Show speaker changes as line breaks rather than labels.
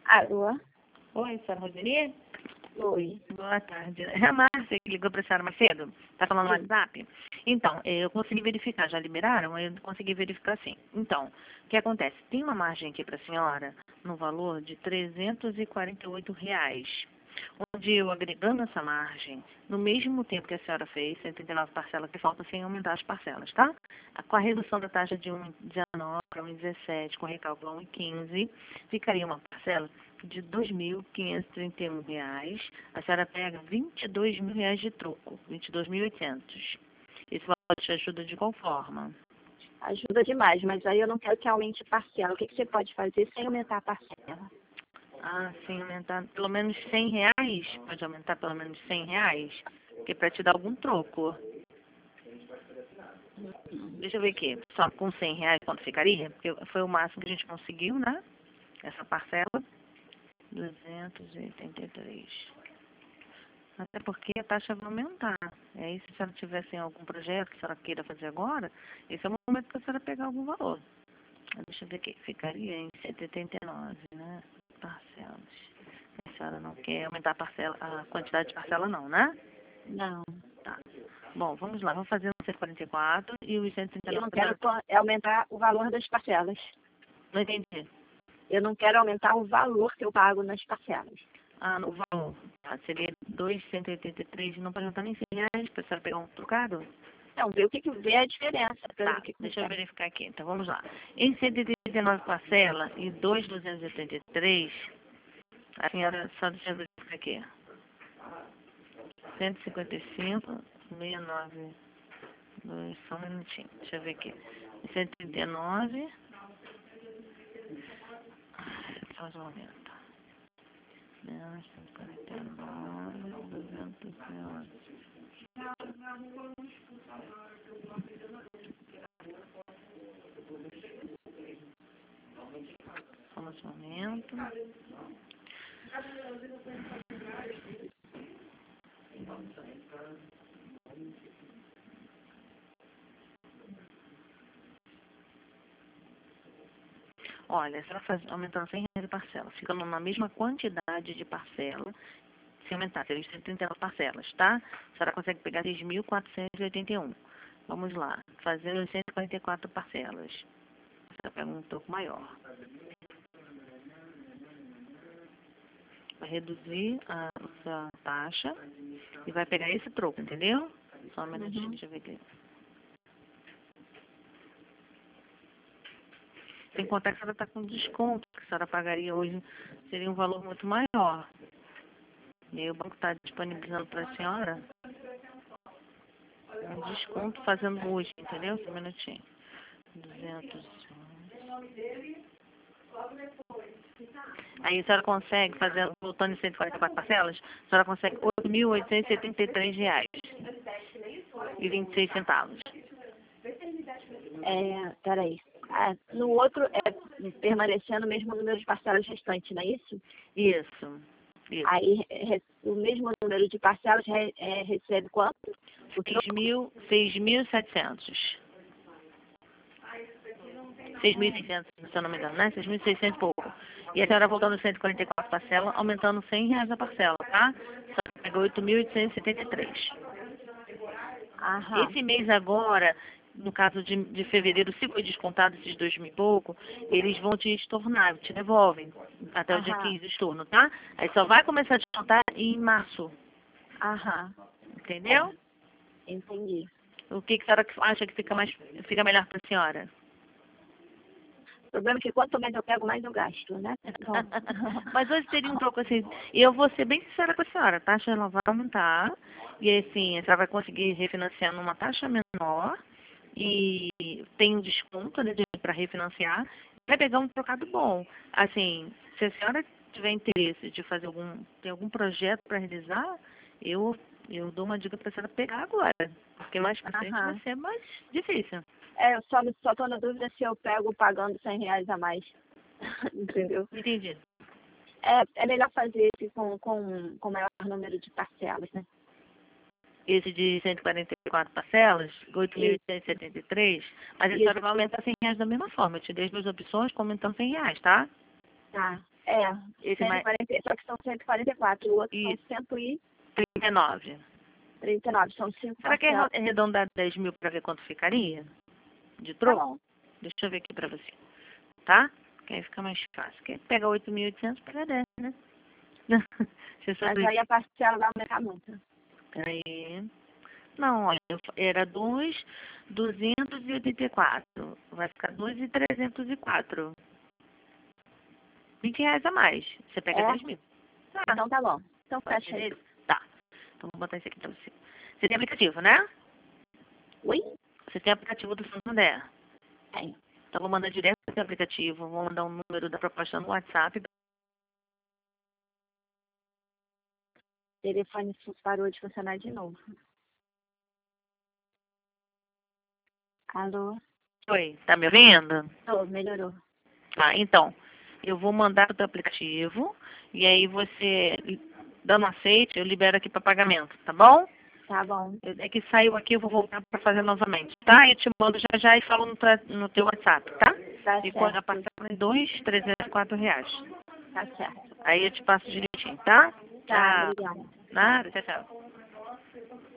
Alô?
Oi, senhora Roseli?
Oi.
Boa tarde. É a Márcia que ligou para a senhora mais cedo. Está falando no
Sim.
WhatsApp? Então, eu consegui verificar. Já liberaram? Eu consegui verificar sim. Então, o que acontece? Tem uma margem aqui para a senhora no valor de R$ 348, onde eu agregando essa margem, no mesmo tempo que a senhora fez, 139 parcelas que falta sem aumentar as parcelas, tá? Com a redução da taxa de 1,19 para 1,17, com recálculo a 1,15, ficaria uma parcela de R$ 2.531. A senhora pega R$ 22.000 de troco, 22.800. Esse valor te ajuda de qual forma?
Ajuda demais, mas aí eu não quero que aumente a parcela. O que você pode fazer sem aumentar a parcela?
Ah, sim, aumentar pelo menos R$ 100? Pode aumentar pelo menos R$ 100? Porque para te dar algum troco. Deixa eu ver aqui. Só com R$ 100 quanto ficaria? Porque foi o máximo que a gente conseguiu, né? Essa parcela. 283. Até porque a taxa vai aumentar. E aí, se a senhora tivesse em algum projeto que a senhora queira fazer agora, esse é o momento que a senhora pegar algum valor. Deixa eu ver aqui. Ficaria em 189, né? Parcelas. A senhora não quer aumentar a parcela, a quantidade de parcela não, né?
Não.
Tá. Bom, vamos lá. Vamos fazer o 144 e os
Eu
139.
não quero aumentar o valor das parcelas.
Não entendi.
Eu não quero aumentar o valor que eu pago nas parcelas.
Ah, no valor. Tá, seria 283 e não pode aumentar nem R$ 100 para a senhora pegar um trocado?
Então, vê a diferença. Pra ver
Tá,
o que
deixa eu
consegue.
verificar aqui. Então, vamos lá. Em 189 parcela e 2.283, a senhora, só deixa eu verificar aqui. 155, 69, só um minutinho. Deixa eu ver aqui. Em 139, só um momento. Menos 149, 211. Só um momento. Olha, se ela aumentando R$ 100 de parcela, ficando na mesma quantidade de parcela, se aumentar, seria 139 parcelas, tá? A senhora consegue pegar 6.481. Vamos lá, fazendo 144 parcelas. Você pega um troco maior. Vai reduzir a sua taxa e vai pegar esse troco, entendeu? Só um minutinho, deixa eu ver aqui. Sem contar que a senhora está com desconto, que a senhora pagaria hoje, seria um valor muito maior. E aí o banco está disponibilizando para a senhora um desconto fazendo hoje, entendeu? Só um minutinho. 200. Aí a senhora consegue, voltando em 144 parcelas, a senhora consegue R$ 8.873 e 26 centavos.
Peraí. No outro é permanecendo o mesmo número de parcelas restantes, não é isso?
Isso.
Aí o mesmo número de parcelas recebe quanto?
6.700. 6.600, se eu não me engano, né? 6.600 e pouco. E a senhora voltando 144 parcelas, aumentando R$ 100 a parcela, tá? A senhora pegou 8.873.
Aham.
Esse mês agora, no caso de fevereiro, se foi descontado esses 2.000 e pouco, eles vão te estornar, te devolvem até o dia
Aham.
15 o estorno, tá? Aí só vai começar a descontar em março,
Aham.
entendeu?
Entendi.
O que a senhora acha que fica melhor para a senhora?
O problema é que quanto mais eu pego, mais eu gasto, né? Então...
Mas hoje teria um troco assim. E eu vou ser bem sincera com a senhora, a taxa ela vai aumentar. E assim, a senhora vai conseguir refinanciar numa taxa menor. E tem um desconto, né, para refinanciar. Vai pegar um trocado bom. Assim, se a senhora tiver interesse de fazer tem algum projeto para realizar, eu dou uma dica para a senhora pegar agora. Porque mais pra frente vai ser mais difícil.
Eu só tô na dúvida se eu pego pagando R$ 100 a mais. Entendeu?
Entendi.
É melhor fazer esse com maior número de parcelas, né?
Esse de 144 parcelas, 8.873, mas a senhora vai aumentar R$ 100 da mesma forma. Eu te dei as duas opções, aumentando R$ 100, tá?
Tá. É,
Esse mais
140, só que são 144, o outro
Isso.
são
39.
139, são 5
Será que é
parcelas.
arredondar 10 mil para ver quanto ficaria? De
Tá
troco?
bom,
Deixa eu ver aqui para você. Tá? Que aí fica mais fácil. Quem pega 8.800, pega 10, né? Você
mas
sabe.
aí a parcela vai aumentar muito.
Peraí. Não, olha, era 2.284. Vai ficar 2.304. R$ 20 a mais. Você pega
É?
10 mil. Tá.
Então tá bom. Então
Pode
fecha
ser
aí.
esse? Tá. Então vou botar esse aqui pra você. Você tem aplicativo, né?
Oi?
Você tem aplicativo do Santander.
Tem.
Então vou mandar direto pro aplicativo. Vou mandar um número da proposta no WhatsApp.
O telefone parou de funcionar de novo. Alô?
Oi, tá me ouvindo?
Tô, melhorou.
Tá, então, eu vou mandar pro teu aplicativo e aí você, dando aceite, eu libero aqui para pagamento, tá bom?
Tá bom.
É que saiu aqui, eu vou voltar para fazer novamente, tá? Eu te mando já já e falo no teu WhatsApp, tá?
Tá
E quando a
certo.
parcela em R$ 2.304.
Tá certo.
Aí eu te passo direitinho, tá?
Tá,
Tchau.
obrigada.
Nada, tchau, tchau.